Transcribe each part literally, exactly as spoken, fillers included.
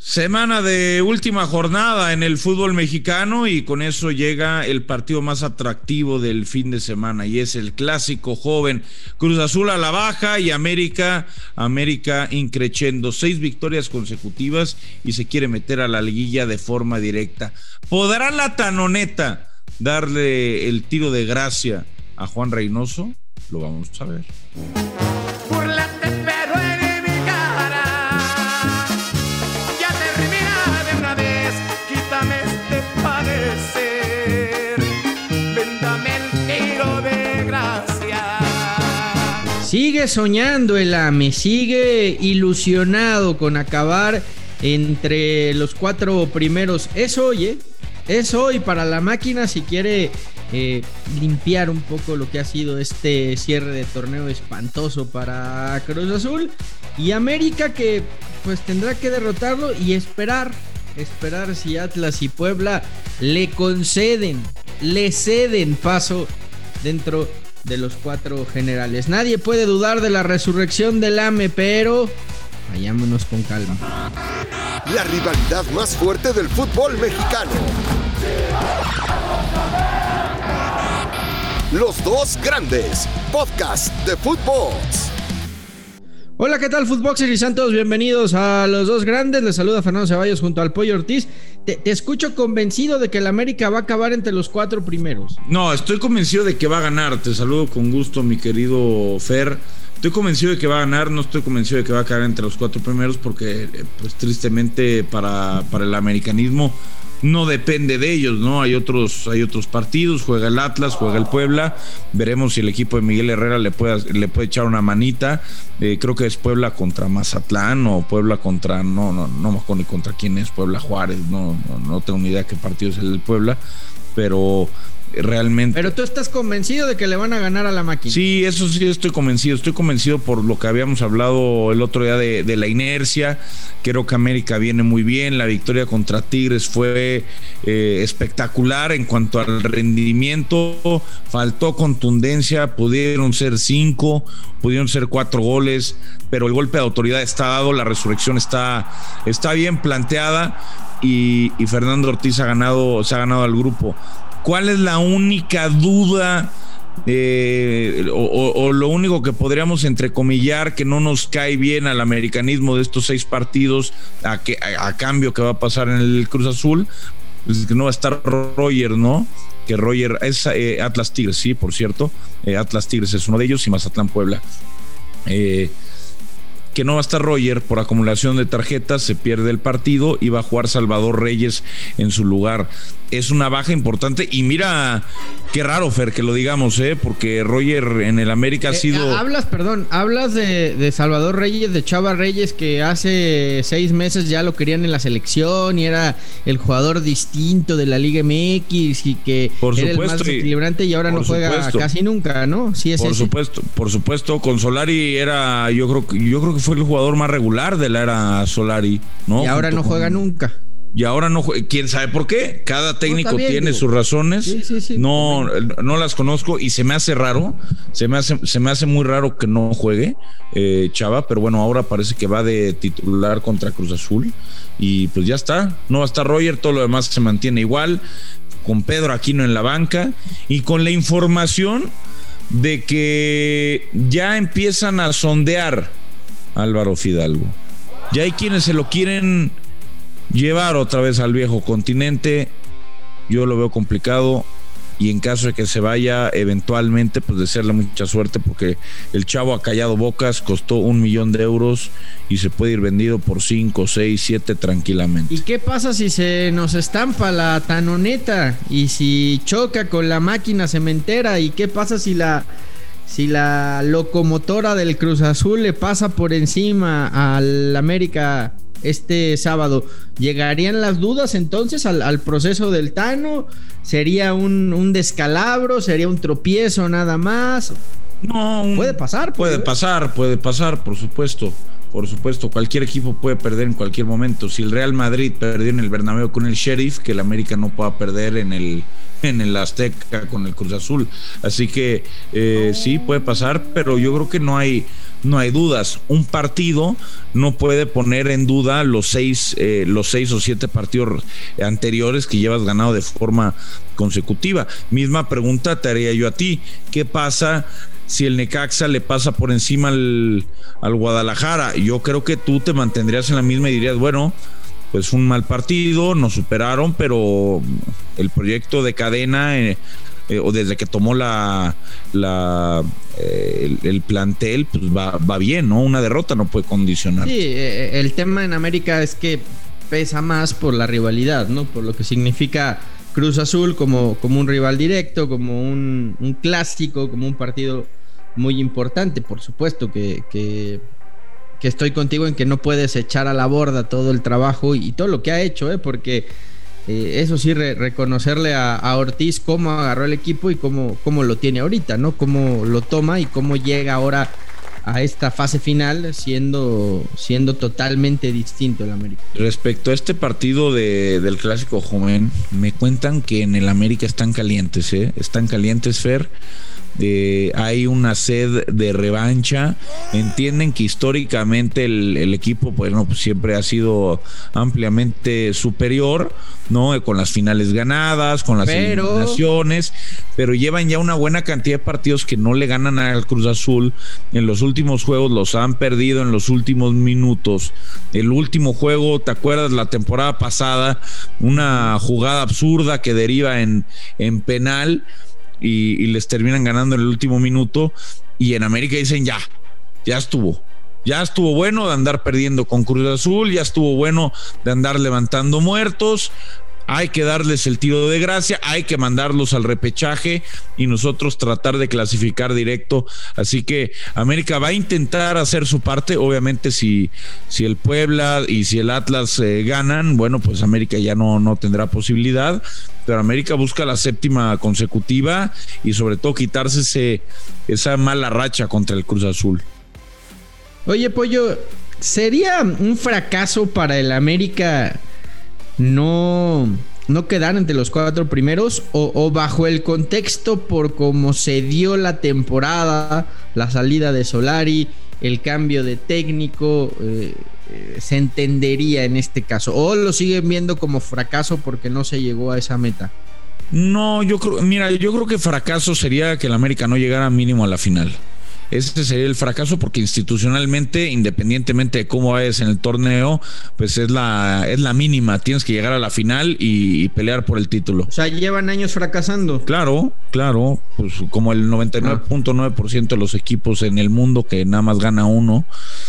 Semana de última jornada en el fútbol mexicano y con eso llega el partido más atractivo del fin de semana y es el clásico joven. Cruz Azul a la baja y América, América increchendo. Seis victorias consecutivas y se quiere meter a la liguilla de forma directa. ¿Podrá la Tanoneta darle el tiro de gracia a Juan Reynoso? Lo vamos a ver. Sigue soñando el A M E, sigue ilusionado con acabar entre los cuatro primeros. Es hoy, ¿eh? Es hoy para la máquina si quiere eh, limpiar un poco lo que ha sido este cierre de torneo espantoso para Cruz Azul. Y América que pues tendrá que derrotarlo y esperar, esperar si Atlas y Puebla le conceden, le ceden paso dentro de los cuatro generales. Nadie puede dudar de la resurrección del A M E, pero vayámonos con calma. La rivalidad más fuerte del fútbol mexicano. Los dos grandes, podcast de Footbox. Hola, ¿qué tal, Footboxers y Santos? Bienvenidos a Los Dos Grandes. Les saluda Fernando Ceballos junto al Pollo Ortiz. Te, te escucho convencido de que el América va a acabar entre los cuatro primeros. No, estoy convencido de que va a ganar. Te saludo con gusto, mi querido Fer. Estoy convencido de que va a ganar, no estoy convencido de que va a acabar entre los cuatro primeros porque, pues, tristemente para, para el americanismo no depende de ellos, ¿no? Hay otros, hay otros partidos, juega el Atlas, juega el Puebla, veremos si el equipo de Miguel Herrera le puede, le puede echar una manita. Eh, creo que es Puebla contra Mazatlán o Puebla contra, no, no, no me acuerdo ni contra quién es, Puebla Juárez, no, no, no tengo ni idea qué partido es el del Puebla, pero realmente. Pero tú estás convencido de que le van a ganar a la máquina. Sí, eso sí estoy convencido. Estoy convencido por lo que habíamos hablado el otro día de, de la inercia. Creo que América viene muy bien. La victoria contra Tigres fue eh, espectacular en cuanto al rendimiento. Faltó contundencia. Pudieron ser cinco, pudieron ser cuatro goles, pero el golpe de autoridad está dado. La resurrección está, está bien planteada y, y Fernando Ortiz ha ganado, se ha ganado al grupo. ¿Cuál es la única duda eh, o, o, o lo único que podríamos entrecomillar que no nos cae bien al americanismo de estos seis partidos a, que, a, a cambio que va a pasar en el Cruz Azul? Pues que no va a estar Roger, ¿no? Que Roger es eh, Atlas Tigres, sí, por cierto. Eh, Atlas Tigres es uno de ellos y Mazatlán Puebla. Eh, que no va a estar Roger por acumulación de tarjetas, se pierde el partido y va a jugar Salvador Reyes en su lugar. Es una baja importante y mira, qué raro, Fer, que lo digamos, ¿eh? Porque Roger en el América ha sido... Eh, hablas, perdón, hablas de, de Salvador Reyes, de Chava Reyes, que hace seis meses ya lo querían en la selección y era el jugador distinto de la Liga M X y que por era supuesto, el más desequilibrante y ahora no juega supuesto. casi nunca, ¿no? Sí, es por ese. supuesto, por supuesto, con Solari era, yo creo que yo creo que fue el jugador más regular de la era Solari, ¿no? Y ahora Junto no juega con... nunca. Y ahora no juega, quién sabe por qué. Cada técnico no, bien, tiene digo. sus razones. Sí, sí, sí, no, no las conozco y se me hace raro. Se me hace, se me hace muy raro que no juegue eh, Chava, pero bueno, ahora parece que va de titular contra Cruz Azul. Y pues ya está. No va a estar Roger, todo lo demás se mantiene igual. Con Pedro Aquino en la banca. Y con la información de que ya empiezan a sondear a Álvaro Fidalgo. Ya hay quienes se lo quieren llevar otra vez al viejo continente. Yo lo veo complicado y en caso de que se vaya eventualmente, pues desearle mucha suerte porque el chavo ha callado bocas, costó un millón de euros y se puede ir vendido por cinco, seis, siete tranquilamente. ¿Y qué pasa si se nos estampa la Tanoneta y si choca con la máquina cementera? ¿Y qué pasa si la si la locomotora del Cruz Azul le pasa por encima al América este sábado? ¿Llegarían las dudas entonces al, al proceso del Tano? ¿Sería un, un descalabro? ¿Sería un tropiezo nada más? No, un, puede pasar. Puede, puede pasar, puede pasar, por supuesto. Por supuesto, cualquier equipo puede perder en cualquier momento. Si el Real Madrid perdió en el Bernabéu con el Sheriff, que el América no pueda perder en el en el Azteca con el Cruz Azul. Así que eh, sí puede pasar, pero yo creo que no hay no hay dudas. Un partido no puede poner en duda los seis eh, los seis o siete partidos anteriores que llevas ganado de forma consecutiva. Misma pregunta te haría yo a ti. ¿Qué pasa si el Necaxa le pasa por encima al, al Guadalajara? Yo creo que tú te mantendrías en la misma y dirías, bueno, pues un mal partido, nos superaron, pero el proyecto de cadena eh, eh, o desde que tomó la, la eh, el, el plantel, pues va, va bien, ¿no? Una derrota no puede condicionar. Sí, eh, el tema en América es que pesa más por la rivalidad, ¿no? Por lo que significa Cruz Azul como, como un rival directo, como un, un clásico, como un partido muy importante. Por supuesto que, que, que estoy contigo en que no puedes echar a la borda todo el trabajo y, y todo lo que ha hecho, ¿eh? Porque eh, eso sí, re, reconocerle a, a Ortiz cómo agarró el equipo y cómo, cómo lo tiene ahorita, ¿no? Cómo lo toma y cómo llega ahora a esta fase final siendo, siendo totalmente distinto el América. Respecto a este partido de, del Clásico Joven, me cuentan que en el América están calientes, ¿eh? Están calientes, Fer. Eh, hay una sed de revancha. Entienden que históricamente el, el equipo pues, no, pues siempre ha sido ampliamente superior, ¿no? Con las finales ganadas, con las pero... eliminaciones, pero llevan ya una buena cantidad de partidos que no le ganan al Cruz Azul. En los últimos juegos los han perdido en los últimos minutos. El último juego, ¿te acuerdas? La temporada pasada, una jugada absurda que deriva en, en penal. Y, y les terminan ganando en el último minuto. Y en América dicen ya, ya estuvo. Ya estuvo bueno de andar perdiendo con Cruz Azul, ya estuvo bueno de andar levantando muertos. Hay que darles el tiro de gracia, hay que mandarlos al repechaje y nosotros tratar de clasificar directo. Así que América va a intentar hacer su parte. Obviamente si, si el Puebla y si el Atlas eh, ganan, bueno, pues América ya no, no tendrá posibilidad. Pero América busca la séptima consecutiva y sobre todo quitarse ese, esa mala racha contra el Cruz Azul. Oye, Pollo, ¿sería un fracaso para el América no, no quedar entre los cuatro primeros? O, o bajo el contexto por cómo se dio la temporada, la salida de Solari, el cambio de técnico, eh, eh, se entendería en este caso? ¿O lo siguen viendo como fracaso porque no se llegó a esa meta? No, yo creo, mira, yo creo que fracaso sería que el América no llegara mínimo a la final. Ese sería el fracaso porque institucionalmente, independientemente de cómo vayas en el torneo, pues es la, es la mínima. Tienes que llegar a la final y, y pelear por el título. O sea, llevan años fracasando. Claro, claro. Pues como el noventa y nueve punto nueve por ciento de los equipos en el mundo que nada más gana uno,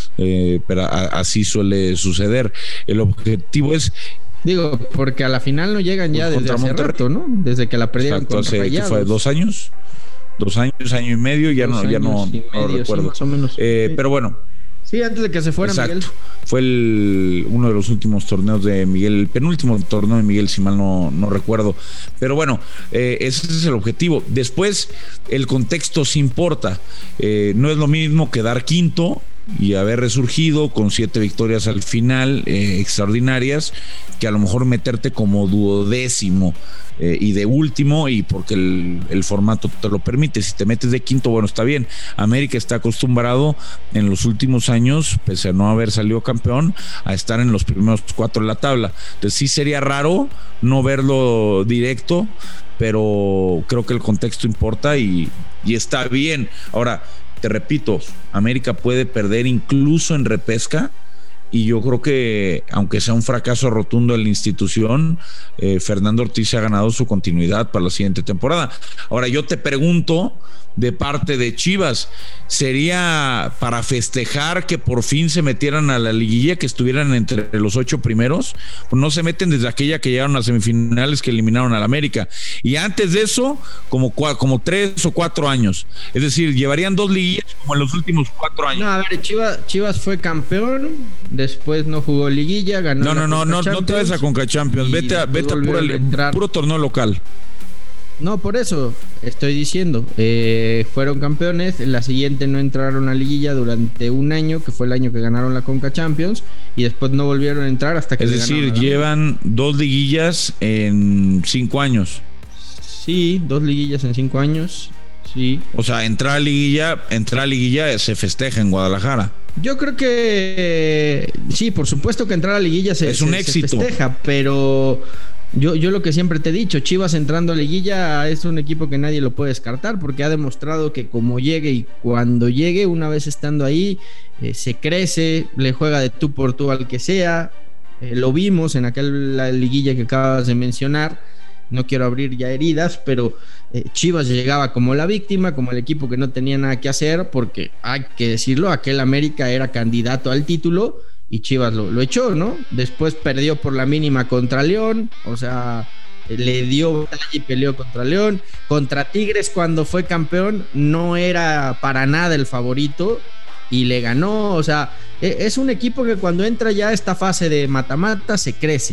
eh, pero a, así suele suceder. El objetivo es... Digo, porque a la final no llegan ya pues desde hace Monterrey. rato, ¿no? Desde que la perdieron Exacto, contra hace, ¿qué fue? ¿Dos años? Dos años, año y medio, ya Dos no, ya no, medio, no lo recuerdo. Sí, más o menos. Eh, sí. Pero bueno. Sí, antes de que se fuera exacto. Miguel. Fue el, uno de los últimos torneos de Miguel, el penúltimo torneo de Miguel, si mal no, no recuerdo. Pero bueno, eh, ese es el objetivo. Después, el contexto sí importa. Eh, no es lo mismo quedar quinto y haber resurgido con siete victorias al final, eh, extraordinarias, que a lo mejor meterte como duodécimo eh, y de último, y porque el, el formato te lo permite. Si te metes de quinto, bueno, está bien. América está acostumbrado en los últimos años, pese a no haber salido campeón, a estar en los primeros cuatro de la tabla. Entonces sí sería raro no verlo directo, pero creo que el contexto importa y, y está bien. Ahora, te repito, América puede perder incluso en repesca y yo creo que, aunque sea un fracaso rotundo en la institución, eh, Fernando Ortiz ha ganado su continuidad para la siguiente temporada. Ahora yo te pregunto, de parte de Chivas, ¿sería para festejar que por fin se metieran a la liguilla, que estuvieran entre los ocho primeros? Pues no se meten desde aquella que llegaron a semifinales que eliminaron al América, y antes de eso como, como tres o cuatro años, es decir, llevarían dos liguillas como en los últimos cuatro años. No, a ver, Chivas, Chivas fue campeón, después no jugó liguilla, ganó. No, no, no, no, no te vayas a Conca Champions, vete a, vete a pura, puro torneo local. No, por eso estoy diciendo, eh, fueron campeones, en la siguiente no entraron a liguilla durante un año, que fue el año que ganaron la Conca Champions, y después no volvieron a entrar hasta que... Es decir, llevan dos liguillas en cinco años. Sí, dos liguillas en cinco años, sí. O sea, entrar a liguilla, entrar a liguilla se festeja en Guadalajara. Yo creo que sí, por supuesto que entrar a liguilla se, es un se, éxito. se festeja, pero... Yo, yo lo que siempre te he dicho, Chivas entrando a liguilla es un equipo que nadie lo puede descartar porque ha demostrado que como llegue y cuando llegue, una vez estando ahí, eh, se crece, le juega de tú por tú al que sea. Eh, lo vimos en aquella liguilla que acabas de mencionar. No quiero abrir ya heridas, pero eh, Chivas llegaba como la víctima, como el equipo que no tenía nada que hacer, porque hay que decirlo, aquel América era candidato al título y Chivas lo, lo echó, ¿no? Después perdió por la mínima contra León, o sea, le dio batalla y peleó contra León. Contra Tigres, cuando fue campeón, no era para nada el favorito y le ganó. O sea, es un equipo que cuando entra ya a esta fase de mata-mata se crece.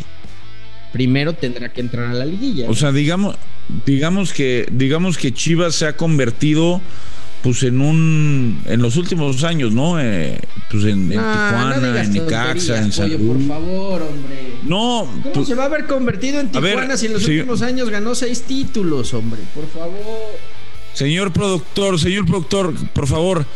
Primero tendrá que entrar a la liguilla, ¿no? O sea, digamos, digamos que, digamos que Chivas se ha convertido pues en un en los últimos años, ¿no? Eh, pues en, en ah, Tijuana, no en Necaxa, en San Luis. Por favor, hombre. No, ¿Cómo pues, se va a haber convertido en Tijuana ver, si en los sí. últimos años ganó seis títulos, hombre? Por favor. Señor productor, señor productor, por favor,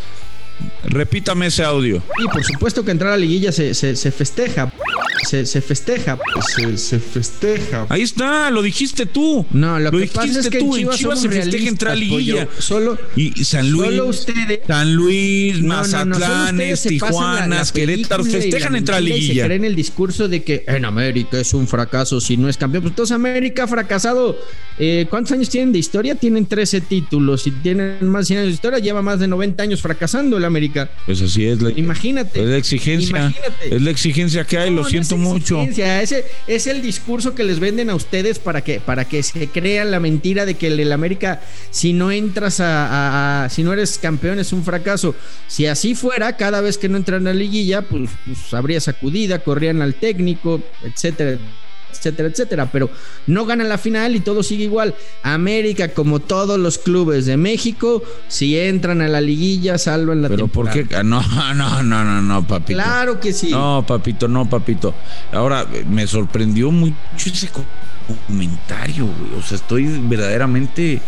repítame ese audio. Y por supuesto que entrar a la liguilla se, se, se festeja. Se, se festeja. Se, se festeja. Ahí está, lo dijiste tú. No, lo, lo que pasa es que tú. en Chivas, en Chivas se festeja entrar a liguilla. Solo, y San Luis, solo ustedes, San Luis, no, Mazatlanes, no, no, Tijuanas, Querétaro, festejan entrar a liguilla. Y se creen el discurso de que en América es un fracaso si no es campeón. Pues entonces América ha fracasado. Eh, ¿Cuántos años tienen de historia? Tienen trece títulos. Si tienen más de cien años de historia, lleva más de noventa años fracasando el América. Pues así es. La, imagínate. Es la exigencia. Imagínate. Es la exigencia que hay, no, lo siento no es mucho. Ese es el discurso que les venden a ustedes para que, para que se crean la mentira de que el, el América, si no entras a, a, a, si no eres campeón, es un fracaso. Si así fuera, cada vez que no entran a la liguilla, pues, pues habría sacudida, corrían al técnico, etcétera, etcétera, etcétera, pero no ganan la final y todo sigue igual. América, como todos los clubes de México, si entran a la liguilla, salvan la pero temporada. ¿por qué? No, no, no, no, no, papito. Claro que sí. No, papito, no, papito. Ahora, me sorprendió mucho ese comentario, güey. O sea, estoy verdaderamente...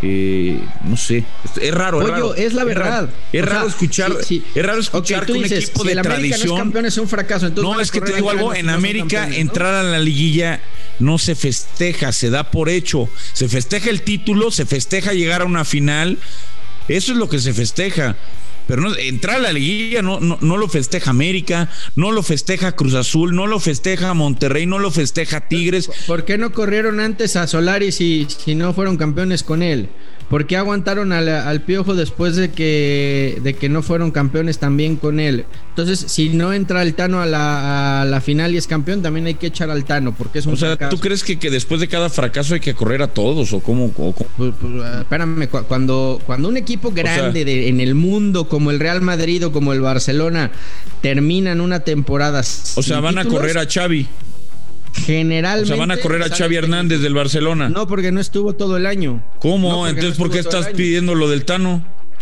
Eh, no sé, es raro, Pollo, es raro. es la verdad. Es raro, es raro escuchar, sí, sí. es raro escuchar okay, que un dices, equipo si de el tradición. No es campeón, es un fracaso. Entonces no, es que te digo algo, en América campeones, ¿no? Entrar a la liguilla no se festeja, se da por hecho. Se festeja el título, se festeja llegar a una final. Eso es lo que se festeja. Pero no, entrar a la liguilla no, no, no lo festeja América, no lo festeja Cruz Azul, no lo festeja Monterrey, no lo festeja Tigres. ¿Por qué no corrieron antes a Solari si, si no fueron campeones con él? ¿Por qué aguantaron al, al Piojo después de que, de que no fueron campeones también con él? Entonces, si no entra el Tano a la, a la final y es campeón, también hay que echar al Tano, porque es un O sea, fracaso. ¿tú crees que, que después de cada fracaso hay que correr a todos? ¿O cómo? O cómo? Pues, pues, espérame, cuando, cuando un equipo grande o sea, de, en el mundo, como el Real Madrid o como el Barcelona, terminan una temporada O sea, van títulos, a correr a Xavi. Generalmente. O sea, van a correr a Xavi Hernández del Barcelona. No, porque no estuvo todo el año. ¿Cómo? No, entonces, no ¿por qué estás pidiendo lo del Tano?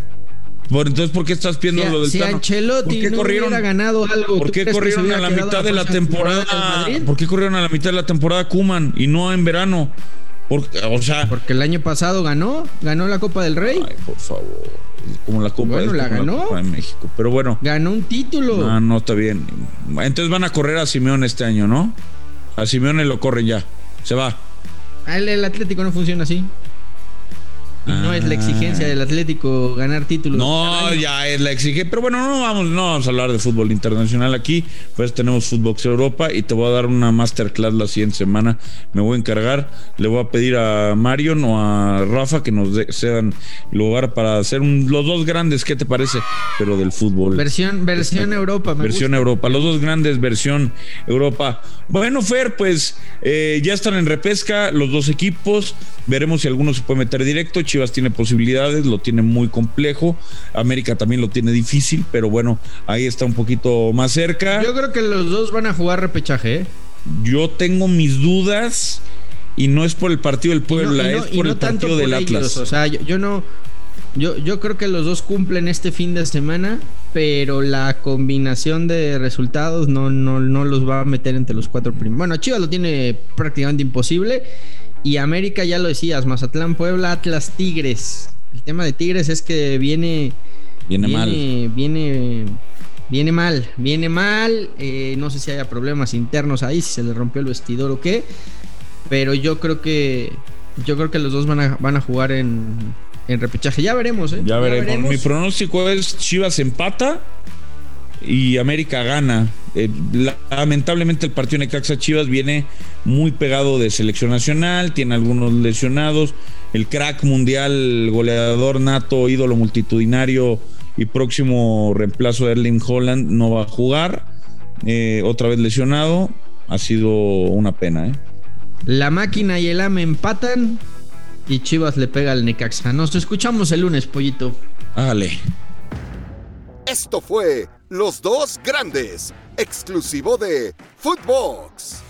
Por, entonces, ¿por qué estás pidiendo si a, lo del si Tano? Ancelotti ¿Por qué no corrieron, hubiera ganado algo? ¿Por qué corrieron a la mitad de la temporada? ¿Por qué corrieron a la mitad de la temporada Koeman y no en verano? Porque, o sea, porque el año pasado ganó, ganó la Copa del Rey. Ay, por favor. Como la Copa, bueno, es la como ganó. la Copa de México. Pero bueno. Ganó un título. No, no, está bien. Entonces van a correr a Simeone este año, ¿no? A Simeone lo corren ya. Se va. El, el Atlético no funciona así. Y ah. no es la exigencia del Atlético ganar títulos. No, ya es la exigencia. Pero bueno, no vamos, no vamos a hablar de fútbol internacional aquí. Pues tenemos Footbox Europa y te voy a dar una masterclass la siguiente semana. Me voy a encargar. Le voy a pedir a Marion o a Rafa que nos de, cedan lugar para hacer un, los dos grandes. ¿Qué te parece? Pero del fútbol. Versión, versión Esta, Europa. Me versión gusta. Europa. Los dos grandes, versión Europa. Bueno, Fer, pues eh, ya están en repesca los dos equipos. Veremos si alguno se puede meter directo. Chivas tiene posibilidades, lo tiene muy complejo. América también lo tiene difícil, pero bueno, ahí está un poquito más cerca. Yo creo que los dos van a jugar repechaje, ¿eh? Yo tengo mis dudas y no es por el partido del Puebla, y no, y no, es por no el partido por del ellos, Atlas. O sea, yo, yo no... Yo, yo creo que los dos cumplen este fin de semana, pero la combinación de resultados no, no, no los va a meter entre los cuatro primeros. Bueno, Chivas lo tiene prácticamente imposible. Y América, ya lo decías, Mazatlán, Puebla, Atlas, Tigres. El tema de Tigres es que viene... Viene, viene mal. Viene, viene mal, viene mal. Eh, no sé si haya problemas internos ahí, si se le rompió el vestidor o qué. Pero yo creo que... Yo creo que los dos van a, van a jugar en... En repechaje, ya veremos, ¿eh? Ya, ya veremos. veremos. Mi pronóstico es Chivas empata y América gana. Eh, lamentablemente el partido Necaxa Chivas viene muy pegado de selección nacional, tiene algunos lesionados. El crack mundial, goleador nato, ídolo multitudinario y próximo reemplazo de Erling Haaland no va a jugar. Eh, otra vez lesionado. Ha sido una pena, ¿eh? La máquina y el A M E empatan. Y Chivas le pega al Necaxa. Nos escuchamos el lunes, pollito. Hágale. Esto fue Los Dos Grandes, exclusivo de Footbox.